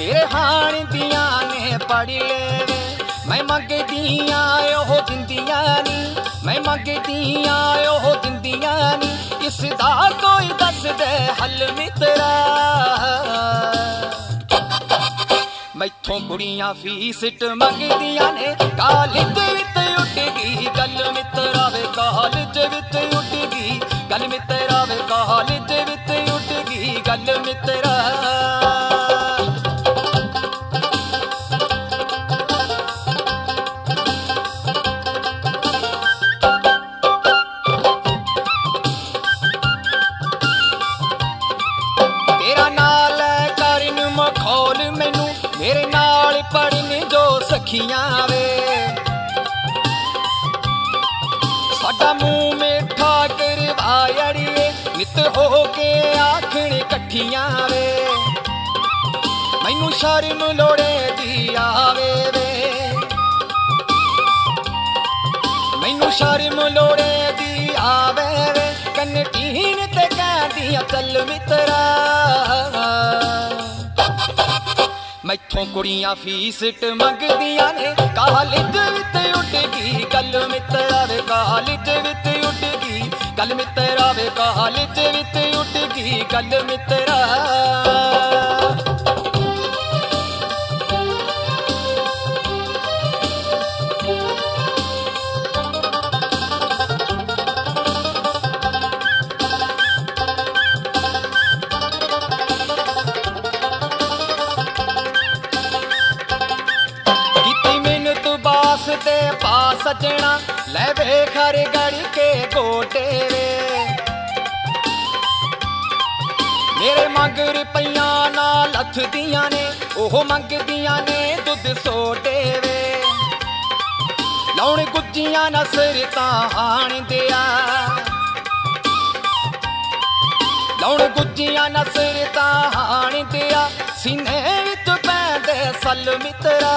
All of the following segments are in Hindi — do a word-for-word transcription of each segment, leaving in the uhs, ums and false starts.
मेरे हाण दियां ने पढ़ ले मैं मंगदियां ओह दिंदियां नी मैं मंगदियां ओह दिंदियां नी इसदा कोई दस दे हल मित्रा मैथों कुड़ियां फीस मंगदियां ने कॉलेज विच उठ गई गल मित्रा वे कॉलेज विच उठ गई गल मित्रा वे कॉलेज विच उठ गई गल मित्रा मेरे नाल पढ़न जो सखियां वे साडा मुंह मिठा करवा अड़िए नित हो के आखण कट्ठियां वे मैनू शर्म लोड़े दी आवे वे मैनू शर्म लोड़े दी आवे वे कन्टीन ते कहदियां चल मित्रा मैथों कुड़ियां फीस मंगदियां ने कॉलेज विच उठ गई गल मित्रा वे कॉलेज विच उठ गई गल मित्रा वे कॉलेज विच उठ गई गल मित्रा ते पा सजना ले वे घर गड़ के गोटे वे मेरे मंगर पईयां ना लथ दियां ने ओह मंगदियां ने दुध सोटे वे लौण गुज्जियां नसर ताण दिया लौण गुज्जियां नसर ताण दिया सीने विच पैंदे सल मित्रा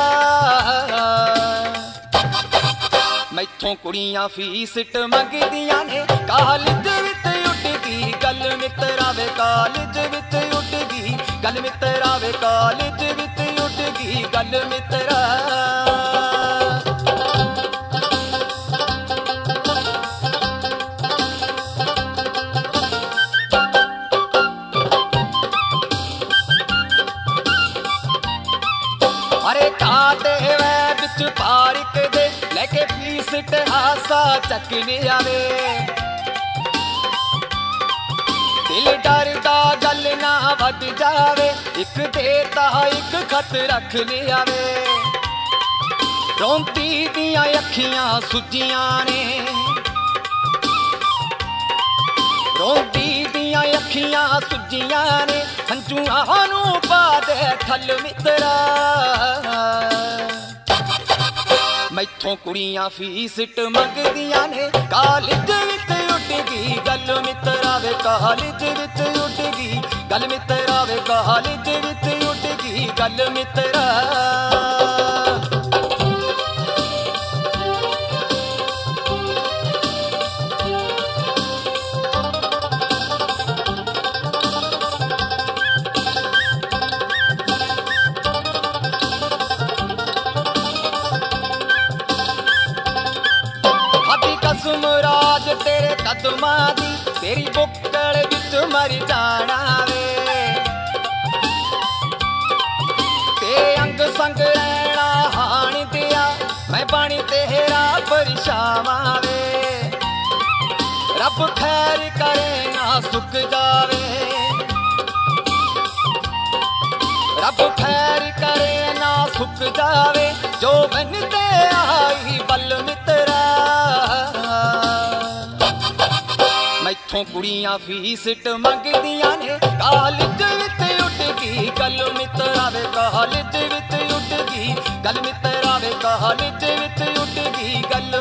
मैथों कुड़ियां फीस मंगदियां ने कॉलेज विच उठ गई गल मित्रा वे कॉलेज विच उठ गई गल मित्रा वे कॉलेज विच उठ गई गल मित्रा अरे काटे वे बिच पार्क दे लेके फीस हासा चकने आवे दिल डरदा गल ना वध जावे एक देता एक खत रख ले आवे रोंती दियां अखियां सुजियां ने रोंती दियां अखियां सुजियां ने हंजुआं नू पा दे थल मित्रा मैथों कुड़ियां फीस मंगदियां ने कॉलेज विच उठ गई गल मित्रा वे कॉलेज विच उठ गई गल मित्रा वे कॉलेज विच उठ गई गल मित्रा राज तेरे कदमां दी तेरी बुक्कड़ विच मर जाना वे तेरे अंग संग रहना हाण दिया मैं बन तेरा परछावां वे रब खैर करे ना सुक जावे रब खैर करे ना सुक जावे जो बन ते आई बल मित्रा मैथों कुड़ियां फीस मंगदियां ने कॉलेज विच उठ गई गल मित्रा वे कॉलेज विच उठ गई गल मित्रा वे कॉलेज विच उठ गई गल